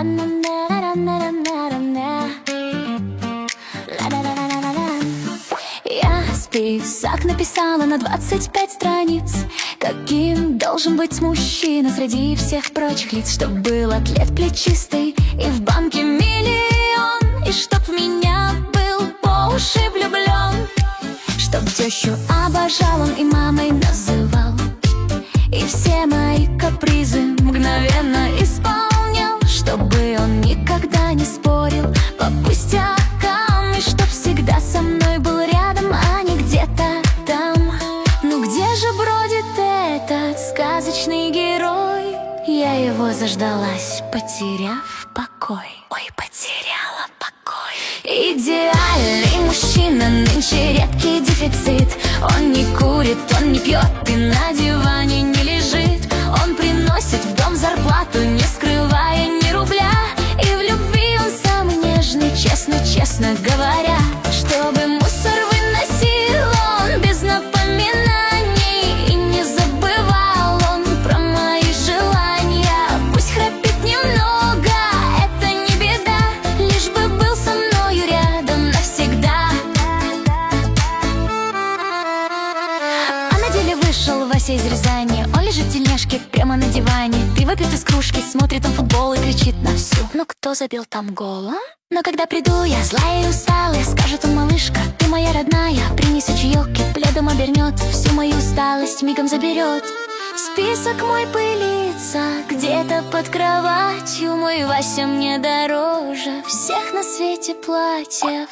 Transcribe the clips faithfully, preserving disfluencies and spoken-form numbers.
Я список написала на двадцать пять страниц. Каким должен быть мужчина среди всех прочих лиц? Чтоб был атлет плечистый и в банке миллион, и чтоб в меня был по уши влюблен, чтоб тещу обожал он и мамой называл, и все мои капризы мгновенно исполнял, чтобы он никогда не спорил по пустякам, и чтоб всегда со мной был рядом, а не где-то там. Ну где же бродит этот сказочный герой? Я его заждалась, потеряв покой. Ой, потеряла покой. Идеальный мужчина, нынче редкий дефицит. Он не курит, он не пьет и на диване не лежит. Он приносит в дом зарплату, не скрывая ни рубля. И в любви он самый нежный, честно, честно говоря. Чтобы мусор выносил он без напоминаний, и не забывал он про мои желания. Пусть храпит немного, это не беда, лишь бы был со мною рядом навсегда. А на деле вышел Вася из Рязани. Он лежит в тельняшке прямо на диване, пиво пьет из кружки, смотрит он футбол и кричит на всю: ну кто забил там гол, а? Но когда приду я злая и усталая, скажет он: малышка, ты моя родная, принеси чаек и пледом обернет, всю мою усталость мигом заберет. Список мой пылится где-то под кроватью. Мой Вася мне дороже всех на свете платьев.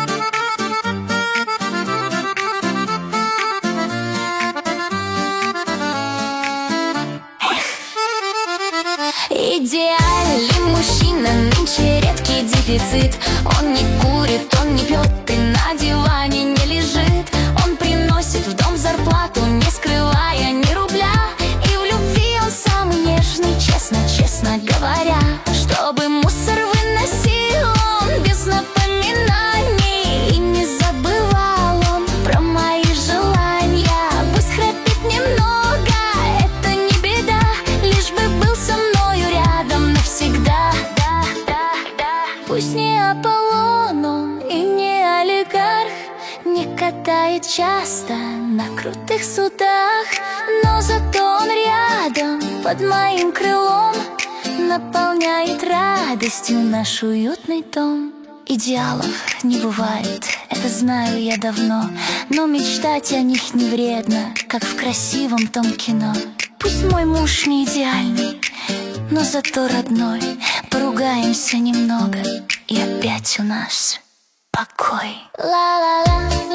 Идеальный мужчина, нынче редкий дефицит. Он не курит, он не пьет и на диване не лежит. Он приносит в дом зарплату, не скрывая ни рубля. И в любви он самый нежный, честно, честно говоря. Чтобы мусор выносил он без напоминаний, и не забывал он про мои желания. Пусть храпит немного, это не беда, лишь бы был со мной рядом навсегда. Пусть не Аполлон он и не олигарх, не катает часто на крутых судах, но зато он рядом под моим крылом наполняет радостью наш уютный дом. Идеалов не бывает, это знаю я давно, но мечтать о них не вредно, как в красивом том кино. Пусть мой муж не идеальный, но зато родной. Поругаемся немного, и опять у нас покой. Ла-ла-ла.